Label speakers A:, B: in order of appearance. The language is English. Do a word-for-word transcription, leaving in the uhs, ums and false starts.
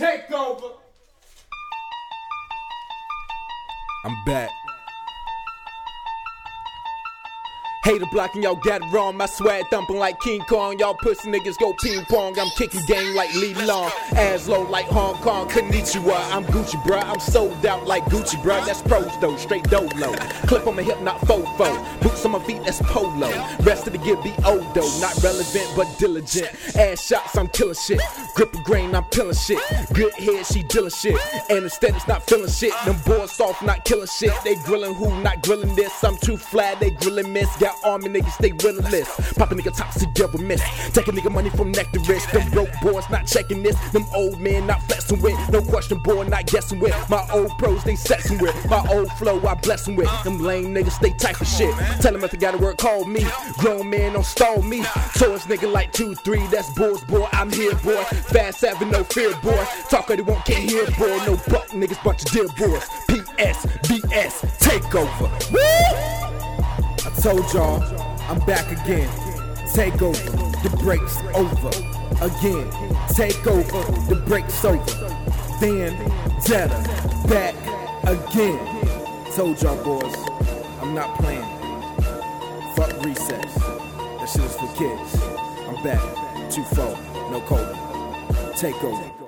A: Take over.
B: I'm back. Hater blocking, y'all got it wrong. My swag thumping like King Kong. Y'all pussy niggas go ping pong. I'm kicking game like Lee Long. Ass low like Hong Kong. Konnichiwa, I'm Gucci, bruh. I'm sold out like Gucci, bruh. That's pros though, straight dolo. Clip on my hip, not fofo. Boots on my feet, that's polo. Rest of the gear be Odo. Not relevant, but diligent. Ass shots, I'm killing shit. Grip of grain, I'm peeling shit. Good head, she dealing shit. Anesthetics, not feeling shit. Them boys soft, not killing shit. They grilling who, not grilling this. I'm too flat, they grilling miss. Got army niggas, they willingless. Pop a nigga tops together miss. Take a nigga money from neck to wrist. Them broke boys not checking this. Them old men not flexing with. No question, boy, not guessing with. My old pros, they sexing with. My old flow, I bless them with. Them lame niggas, they type of shit. Tell them if they gotta work, call me. Grown man don't stall me. So it's nigga like two, three. That's bulls, boy. I'm here, boy. Fast, having no fear, boy. Talk they won't can't hear, boy. No buck niggas, bunch of dear boys. P S, B S, take over. Woo! I told y'all, I'm back again. Take over, the break's over. Again, take over, the break's over. Then, Detta, back again. Told y'all boys, I'm not playing. Fuck recess. That shit is for kids. I'm back, two four, no Kobe. Take over.